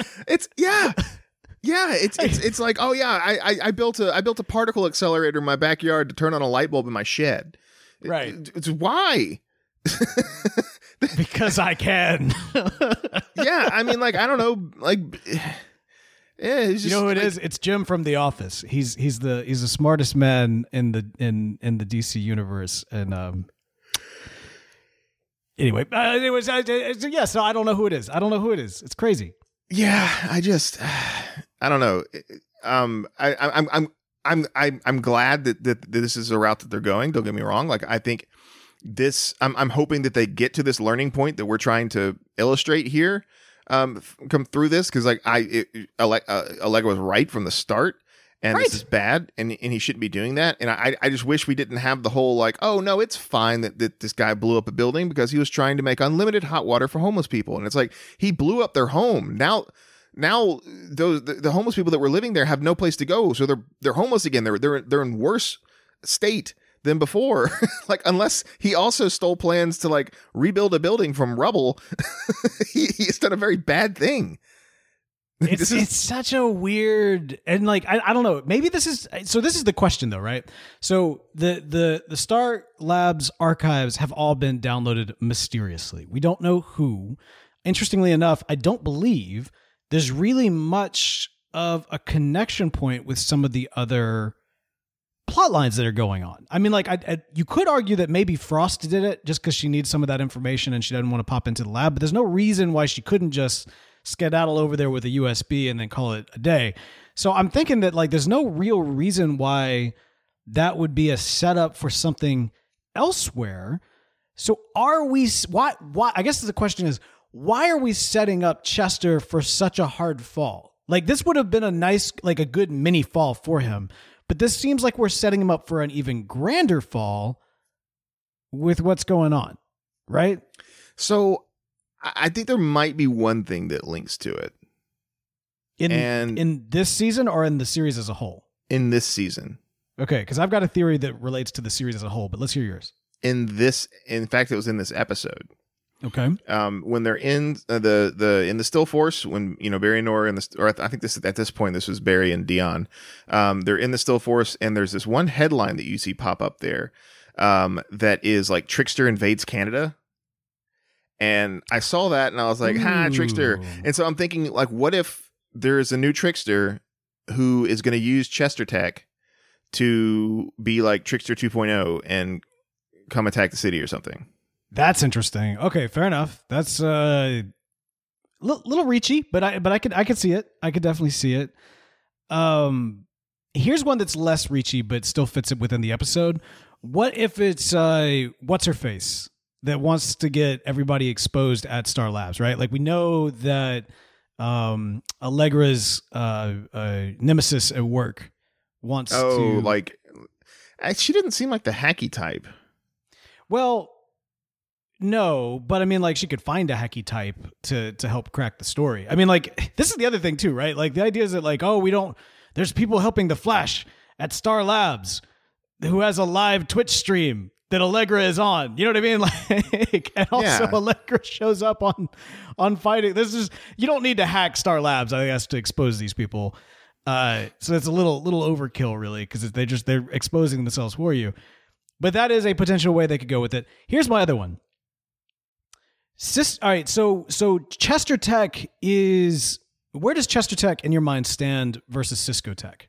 [SPEAKER 5] It's like, oh yeah, I built a particle accelerator in my backyard to turn on a light bulb in my shed.
[SPEAKER 4] Right.
[SPEAKER 5] It's why?
[SPEAKER 4] Because I can.
[SPEAKER 5] Yeah, I mean, like, I don't know, like, yeah, it's just,
[SPEAKER 4] you know who it is? It's Jim from The Office. He's the smartest man in the DC universe. And anyways, yeah. So I don't know who it is. It's crazy.
[SPEAKER 5] Yeah, I don't know. I'm glad that this is a route that they're going. Don't get me wrong. Like, I think I'm hoping that they get to this learning point that we're trying to illustrate here. Come through this, because like Allegra was right from the start, and This is bad, and he shouldn't be doing that. And I just wish we didn't have the whole like, oh no, it's fine that this guy blew up a building because he was trying to make unlimited hot water for homeless people, and it's like he blew up their home. Now the homeless people that were living there have no place to go, so they're homeless again. They're in worse state than before. Like, unless he also stole plans to like rebuild a building from rubble, he's done a very bad thing.
[SPEAKER 4] It's such a weird, and like, I don't know, maybe this is the question though, right? So the Star Labs archives have all been downloaded mysteriously. We don't know who. Interestingly enough, I don't believe there's really much of a connection point with some of the other plot lines that are going on. I mean, like, you could argue that maybe Frost did it just because she needs some of that information and she doesn't want to pop into the lab, but there's no reason why she couldn't just skedaddle over there with a USB and then call it a day. So I'm thinking that like there's no real reason why that would be a setup for something elsewhere. So are we, why I guess the question is, why are we setting up Chester for such a hard fall? Like, this would have been a nice, like a good mini fall for him. But this seems like we're setting him up for an even grander fall with what's going on, right?
[SPEAKER 5] So I think there might be one thing that links to it.
[SPEAKER 4] In this season or in the series as a whole?
[SPEAKER 5] In this season.
[SPEAKER 4] Okay, because I've got a theory that relates to the series as a whole, but let's hear yours.
[SPEAKER 5] In fact, it was in this episode.
[SPEAKER 4] Okay.
[SPEAKER 5] When they're in the Still Force, when Barry and Nora I think at this point this was Barry and Dion. They're in the Still Force, and there's this one headline that you see pop up there, that is like Trickster invades Canada. And I saw that, and I was like, "Ha, Trickster!" And so I'm thinking, like, what if there is a new Trickster who is going to use Chester Tech to be like Trickster 2.0 and come attack the city or something?
[SPEAKER 4] That's interesting. Okay, fair enough. That's little reachy, but I could see it. I could definitely see it. Here's one that's less reachy, but still fits it within the episode. What if it's what's her face that wants to get everybody exposed at Star Labs, right? Like, we know that Allegra's nemesis at work wants to.
[SPEAKER 5] Oh, like, she didn't seem like the hacky type.
[SPEAKER 4] Well, no, but I mean, like, she could find a hacky type to help crack the story. I mean, like, this is the other thing too, right? Like, the idea is that, like, there's people helping the Flash at Star Labs who has a live Twitch stream. that Allegra is on. You know what I mean? Like, and also Allegra shows up on fighting. This is, you don't need to hack Star Labs, I guess, to expose these people. So it's a little overkill, really, because they're exposing themselves for you. But that is a potential way they could go with it. Here's my other one. All right, so Chester Tech is, where does Chester Tech in your mind stand versus Cisco Tech?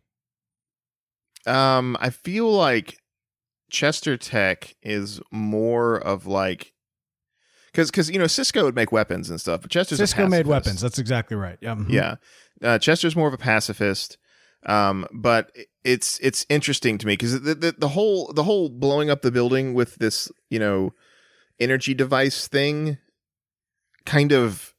[SPEAKER 5] I feel like Chester Tech is more of like, because Cisco would make weapons and stuff, but
[SPEAKER 4] Cisco made weapons. That's exactly right. Yeah. Mm-hmm.
[SPEAKER 5] Yeah. Chester's more of a pacifist. But it's interesting to me because the whole blowing up the building with this, energy device thing kind of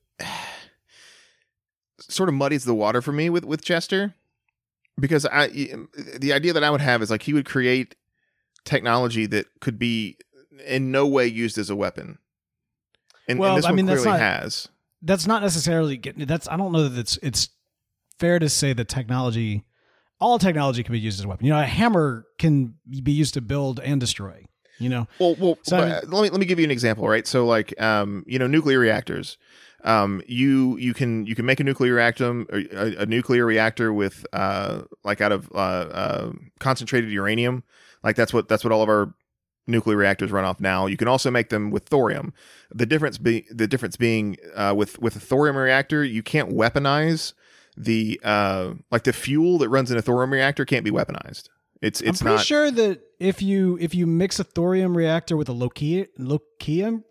[SPEAKER 5] sort of muddies the water for me with Chester, because the idea that I would have is like he would create technology that could be in no way used as a weapon. And this one clearly has.
[SPEAKER 4] That's not necessarily I don't know that it's fair to say that all technology can be used as a weapon. A hammer can be used to build and destroy.
[SPEAKER 5] Well. So let me give you an example, right? So, like, nuclear reactors. You can make a nuclear reactor with like out of concentrated uranium. Like that's what all of our nuclear reactors run off now. You can also make them with thorium. The difference being with a thorium reactor, you can't weaponize the fuel that runs in a thorium reactor can't be weaponized. I'm pretty
[SPEAKER 4] sure that if you mix a thorium reactor with a leucium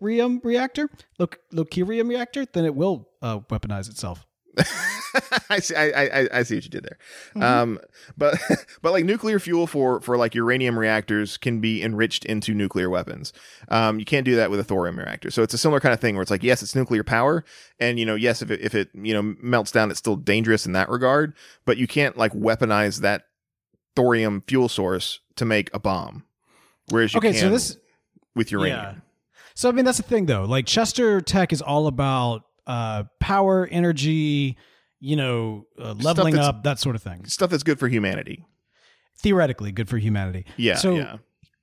[SPEAKER 4] reactor, then it will weaponize itself.
[SPEAKER 5] I see what you did there. Mm-hmm. But like nuclear fuel for like uranium reactors can be enriched into nuclear weapons. You can't do that with a thorium reactor. So it's a similar kind of thing where it's like, yes, it's nuclear power, and yes, if it melts down, it's still dangerous in that regard. But you can't like weaponize that thorium fuel source to make a bomb, whereas you can with uranium.
[SPEAKER 4] Yeah. So I mean, that's the thing though. Like Chester Tech is all about power, energy, leveling up, that sort of thing.
[SPEAKER 5] Stuff that's good for humanity.
[SPEAKER 4] Theoretically good for humanity.
[SPEAKER 5] Yeah.
[SPEAKER 4] So
[SPEAKER 5] yeah.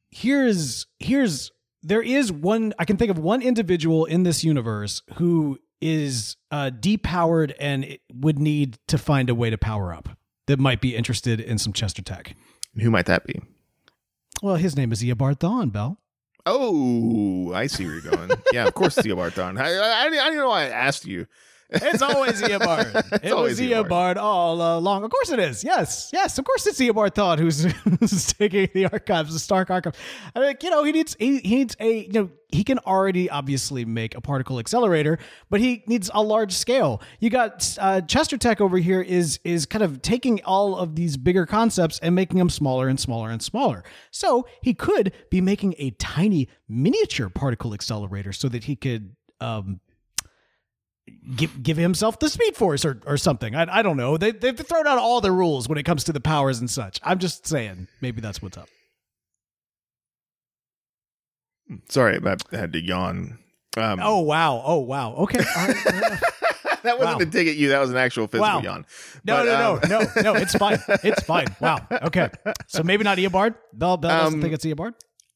[SPEAKER 4] There is one, I can think of one individual in this universe who is depowered and would need to find a way to power up, that might be interested in some Chester Tech.
[SPEAKER 5] Who might that be?
[SPEAKER 4] Well, his name is Eobard Thawne, Bell.
[SPEAKER 5] Oh, I see where you're going. Yeah, of course it's Eobard Thawne. I don't know why I asked you.
[SPEAKER 4] It's always Eobard. It was Eobard all along. Of course it is. Yes. Of course it's Eobard Thawne who's taking the archives, the Stark archive. I mean, he needs he can already obviously make a particle accelerator, but he needs a large scale. You got Chester Tech over here is kind of taking all of these bigger concepts and making them smaller and smaller and smaller. So he could be making a tiny miniature particle accelerator so that he could give himself the Speed Force or something. I don't know. They've thrown out all the rules when it comes to the powers and such. I'm just saying, maybe that's what's up.
[SPEAKER 5] Sorry, I had to yawn.
[SPEAKER 4] Oh wow. Okay.
[SPEAKER 5] That wasn't a dig at you. That was an actual physical yawn.
[SPEAKER 4] No. It's fine. It's fine. Wow. Okay. So maybe not Eobard. Bell doesn't think it's Eobard.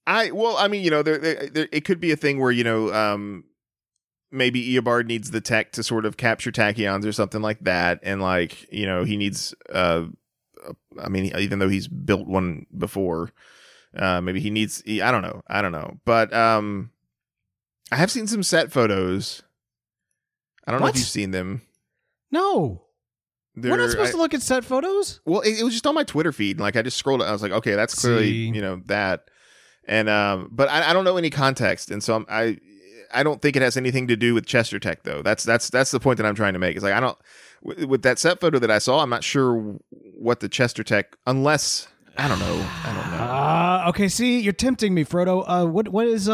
[SPEAKER 5] It could be a thing where maybe Eobard needs the tech to sort of capture tachyons or something like that, and he needs. Even though he's built one before, maybe he needs. I don't know. But I have seen some set photos. I don't know if you've seen them.
[SPEAKER 4] No. We're not supposed to look at set photos?
[SPEAKER 5] Well, it was just on my Twitter feed. Like I just scrolled it. I was like, okay, that's clearly that. And but I don't know any context, and so I don't think it has anything to do with Chester Tech, though. That's the point that I'm trying to make. It's like with that set photo that I saw, I'm not sure what the Chester Tech, unless I don't know.
[SPEAKER 4] Okay, see, you're tempting me, Frodo. What is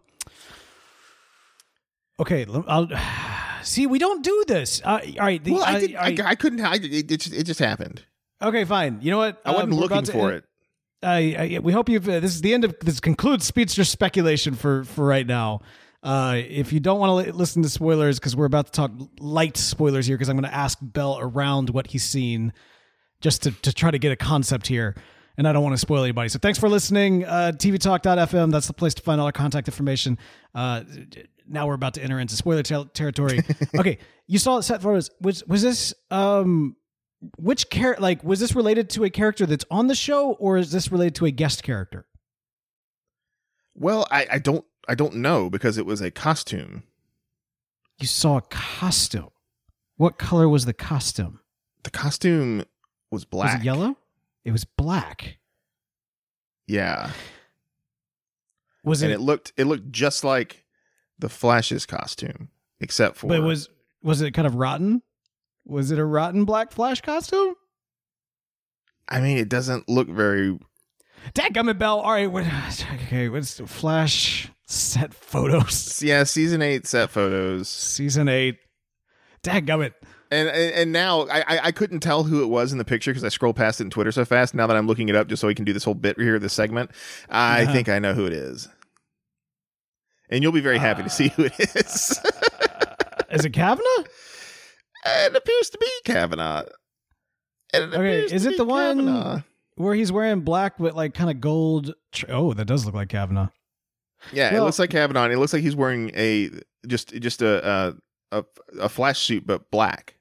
[SPEAKER 4] Okay, I'll see. We don't do this. All right.
[SPEAKER 5] I couldn't. It just happened.
[SPEAKER 4] Okay, fine. You know what?
[SPEAKER 5] I wasn't looking for it.
[SPEAKER 4] We hope you've. This is the end of this. Concludes Speedster speculation for right now. If you don't want to listen to spoilers, because we're about to talk light spoilers here, because I'm going to ask Bell around what he's seen, just to try to get a concept here. and I don't want to spoil anybody. So thanks for listening. tvtalk.fm. That's the place to find all our contact information. Now we're about to enter into spoiler territory. Okay, you saw set photos. Was this which character? Like, was this related to a character that's on the show, or is this related to a guest character?
[SPEAKER 5] Well, I don't know because it was a costume.
[SPEAKER 4] You saw a costume. What color was the costume?
[SPEAKER 5] The costume was black.
[SPEAKER 4] Was it yellow? It was black.
[SPEAKER 5] Yeah.
[SPEAKER 4] Was it?
[SPEAKER 5] And it looked just like the Flash's costume, except for.
[SPEAKER 4] But was it kind of rotten? Was it a rotten black Flash costume?
[SPEAKER 5] I mean, it doesn't look very.
[SPEAKER 4] Dadgummit Bell. All right. Okay. What's the Flash set photos?
[SPEAKER 5] Yeah, season 8 set photos.
[SPEAKER 4] Season 8. Dadgummit.
[SPEAKER 5] And now I couldn't tell who it was in the picture because I scrolled past it in Twitter so fast. Now that I'm looking it up just so we can do this whole bit here, this segment, I think I know who it is. And you'll be very happy to see who it is.
[SPEAKER 4] Is it Kavanaugh?
[SPEAKER 5] It appears to be Kavanaugh.
[SPEAKER 4] Okay, is it the one where he's wearing black with like kind of gold? Oh, that does look like Kavanaugh.
[SPEAKER 5] Yeah, well, it looks like Kavanaugh. And it looks like he's wearing just a Flash suit, but black.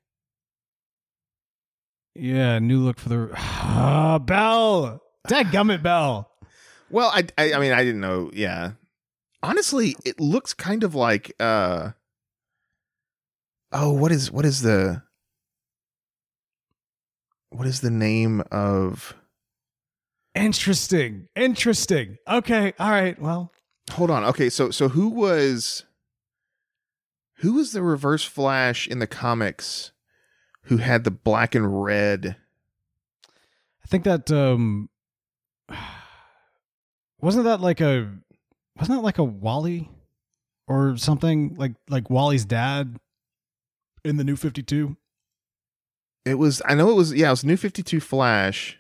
[SPEAKER 4] Yeah, new look for the Bell. Dadgummit Bell.
[SPEAKER 5] Well, I mean, I didn't know. Yeah, honestly, it looks kind of like what is the name of?
[SPEAKER 4] Interesting. Okay, all right. Well,
[SPEAKER 5] hold on. Okay, so who was the Reverse Flash in the comics who had the black and red?
[SPEAKER 4] I think that wasn't that like a Wally or something like Wally's dad in the New 52?
[SPEAKER 5] It was New 52 Flash.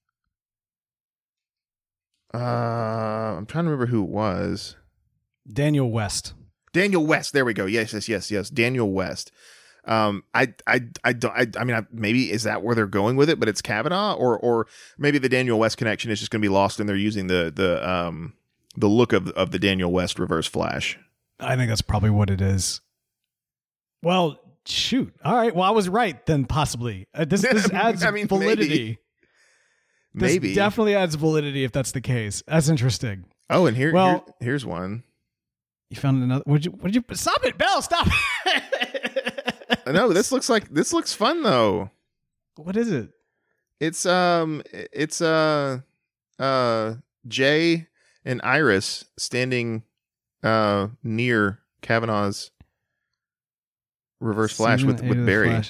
[SPEAKER 5] I'm trying to remember who it was.
[SPEAKER 4] Daniel West.
[SPEAKER 5] There we go. Yes. Daniel West. I mean, maybe is that where they're going with it? But it's Kavanaugh, or maybe the Daniel West connection is just going to be lost, and they're using the look of the Daniel West Reverse Flash.
[SPEAKER 4] I think that's probably what it is. Well, shoot. All right. Well, I was right then. Possibly this adds validity.
[SPEAKER 5] Maybe
[SPEAKER 4] this definitely adds validity if that's the case. That's interesting.
[SPEAKER 5] Oh, and here's one.
[SPEAKER 4] You found another. Would you stop it, Bell? Stop it.
[SPEAKER 5] No, this looks fun though.
[SPEAKER 4] What is it?
[SPEAKER 5] It's Jay and Iris standing near Kavanaugh's Reverse Flash with Barry.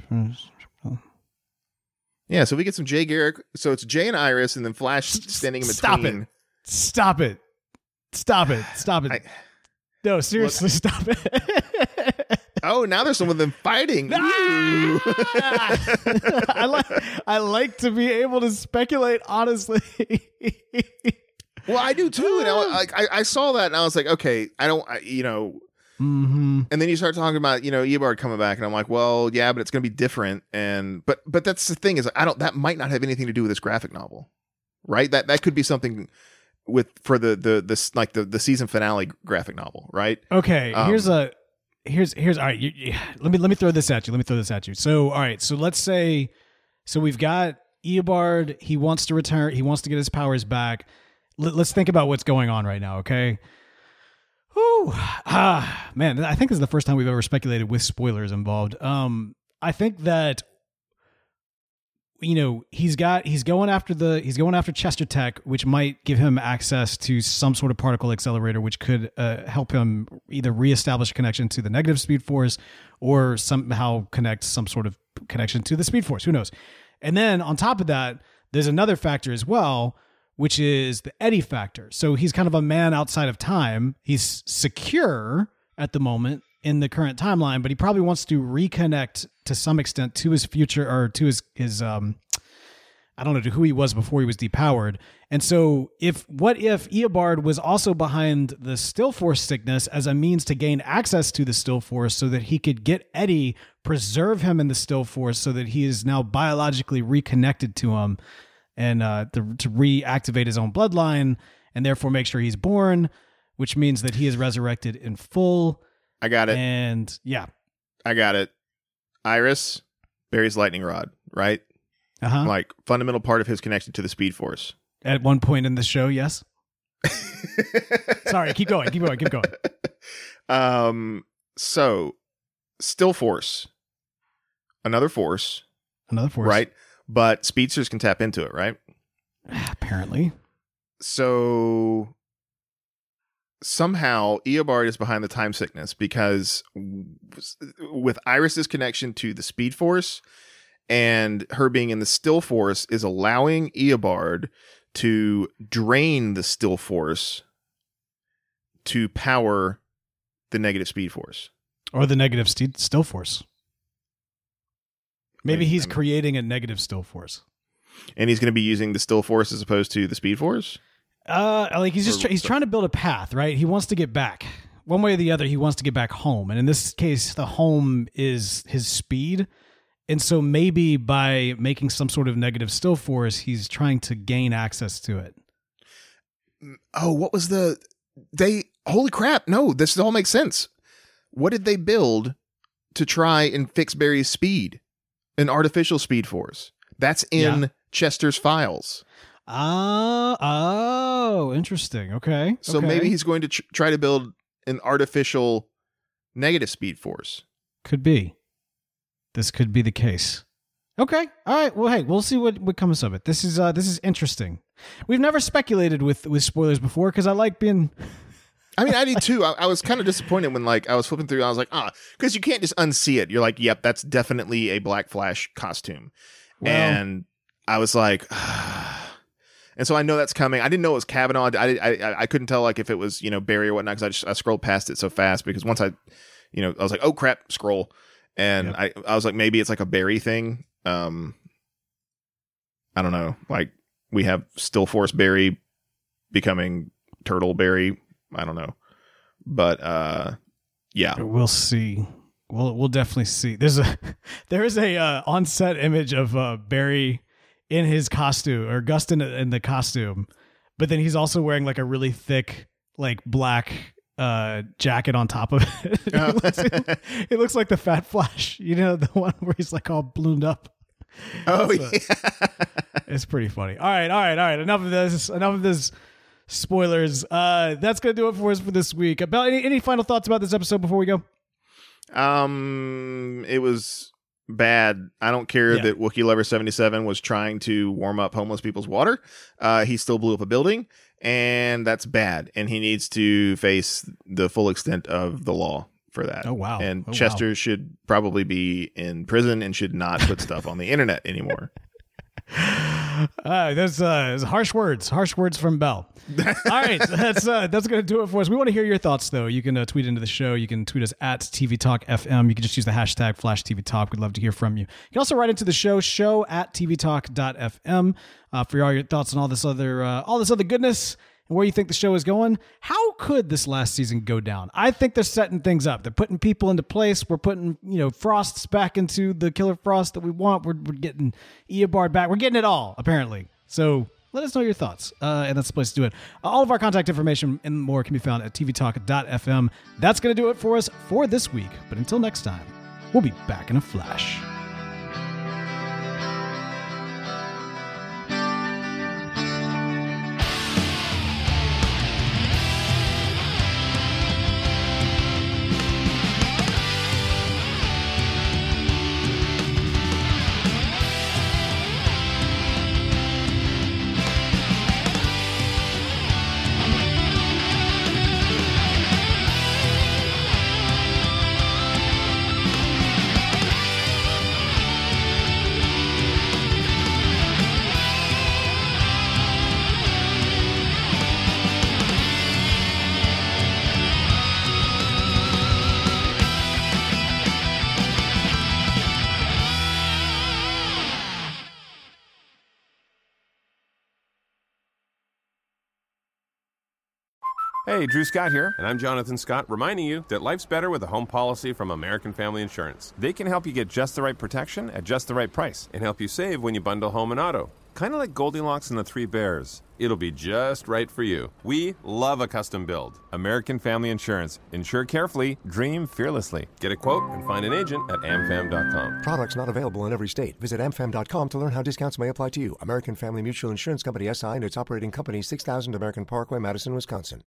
[SPEAKER 5] Yeah, so we get some Jay Garrick. So it's Jay and Iris, and then Flash standing in between.
[SPEAKER 4] Stop it. No, seriously, stop it.
[SPEAKER 5] Oh, now there's some of them fighting.
[SPEAKER 4] I like to be able to speculate, honestly.
[SPEAKER 5] Well, I do too. And I saw that, and I was like, okay,
[SPEAKER 4] Mm-hmm.
[SPEAKER 5] And then you start talking about, Eobard coming back, and I'm like, well, yeah, but it's going to be different. And but that's the thing is, that might not have anything to do with this graphic novel, right? That could be something for the season finale graphic novel, right?
[SPEAKER 4] Okay, here's all right. Let me throw this at you. So all right, so let's say, we've got Eobard. He wants to return. He wants to get his powers back. Let's think about what's going on right now. Okay. Whew. Man, I think this is the first time we've ever speculated with spoilers involved. I think that he's going after Chester Tech, which might give him access to some sort of particle accelerator, which could help him either reestablish a connection to the negative Speed Force or somehow connect some sort of connection to the Speed Force. Who knows? And then on top of that, there's another factor as well, which is the Eddie factor. So he's kind of a man outside of time. He's secure at the moment in the current timeline, but he probably wants to reconnect to some extent to his future, or to his I don't know, to who he was before he was depowered. And so what if Eobard was also behind the Still Force sickness as a means to gain access to the Still Force so that he could get Eddie, preserve him in the Still Force so that he is now biologically reconnected to him, and to reactivate his own bloodline and therefore make sure he's born, which means that he is resurrected in full.
[SPEAKER 5] I got it.
[SPEAKER 4] And yeah.
[SPEAKER 5] I got it. Iris, Barry's lightning rod, right?
[SPEAKER 4] Uh-huh.
[SPEAKER 5] Like fundamental part of his connection to the Speed Force.
[SPEAKER 4] At one point in the show, yes. Sorry, keep going.
[SPEAKER 5] So still force. Another force. Right? But speedsters can tap into it, right?
[SPEAKER 4] Apparently.
[SPEAKER 5] So somehow Eobard is behind the time sickness because with Iris's connection to the Speed Force and her being in the Still Force is allowing Eobard to drain the Still Force to power the negative Speed Force.
[SPEAKER 4] Or the negative Still Force. Maybe he's creating a negative Still Force.
[SPEAKER 5] And he's going to be using the Still Force as opposed to the Speed Force?
[SPEAKER 4] Like he's trying to build a path, right? He wants to get back. One way or the other, he wants to get back home. And in this case, the home is his speed. And so maybe by making some sort of negative Still Force, he's trying to gain access to it.
[SPEAKER 5] Oh, what was holy crap. No, this all makes sense. What did they build to try and fix Barry's speed? An artificial Speed Force. That's in Chester's files.
[SPEAKER 4] Oh, interesting. Okay.
[SPEAKER 5] So maybe he's going to try to build an artificial negative Speed Force.
[SPEAKER 4] Could be. This could be the case. Okay. All right. Well, hey, we'll see what comes of it. This is interesting. We've never speculated with spoilers before because I like being.
[SPEAKER 5] I mean, I did too. I was kind of disappointed when I was flipping through. I was like, because you can't just unsee it. You're like, yep, that's definitely a Black Flash costume. Well, and I was like, and so I know that's coming. I didn't know it was Kavanaugh. I couldn't tell if it was Barry or whatnot because I scrolled past it so fast because once I was like, oh crap, scroll. And I was like, maybe it's like a Barry thing. I don't know. Like we have Still Force Barry becoming Turtle Barry. I don't know. But yeah.
[SPEAKER 4] We'll see. We'll definitely see. There is a on-set image of Barry in his costume or Gustin in the costume. But then he's also wearing like a really thick like black jacket on top of it. It looks like the Fat Flash, the one where he's like all ballooned up.
[SPEAKER 5] Oh, yeah.
[SPEAKER 4] It's pretty funny. All right. Enough of this spoilers. That's going to do it for us for this week. About any final thoughts about this episode before we go?
[SPEAKER 5] It was bad. I don't care that Wookiee Lover 77 was trying to warm up homeless people's water. He still blew up a building. And that's bad. And he needs to face the full extent of the law for that.
[SPEAKER 4] Oh, wow.
[SPEAKER 5] And Chester should probably be in prison and should not put stuff on the internet anymore.
[SPEAKER 4] There's harsh words from Bell. All right. That's going to do it for us. We want to hear your thoughts, though. You can tweet into the show. You can tweet us at TV Talk FM. You can just use the hashtag #FlashTVTalk. We'd love to hear from you. You can also write into the show at tvtalk.fm for all your thoughts on all this other goodness and where you think the show is going. How could this last season go down? I think they're setting things up. They're putting people into place. We're putting, Frosts back into the Killer Frost that we want. We're getting Eobard back. We're getting it all, apparently. So let us know your thoughts, and that's the place to do it. All of our contact information and more can be found at tvtalk.fm. That's going to do it for us for this week. But until next time, we'll be back in a flash.
[SPEAKER 10] Hey, Drew Scott here, and I'm Jonathan Scott, reminding you that life's better with a home policy from American Family Insurance. They can help you get just the right protection at just the right price and help you save when you bundle home and auto. Kind of like Goldilocks and the Three Bears. It'll be just right for you. We love a custom build. American Family Insurance. Insure carefully, dream fearlessly. Get a quote and find an agent at amfam.com.
[SPEAKER 11] Products not available in every state. Visit amfam.com to learn how discounts may apply to you. American Family Mutual Insurance Company SI and its operating company, 6000 American Parkway, Madison, Wisconsin.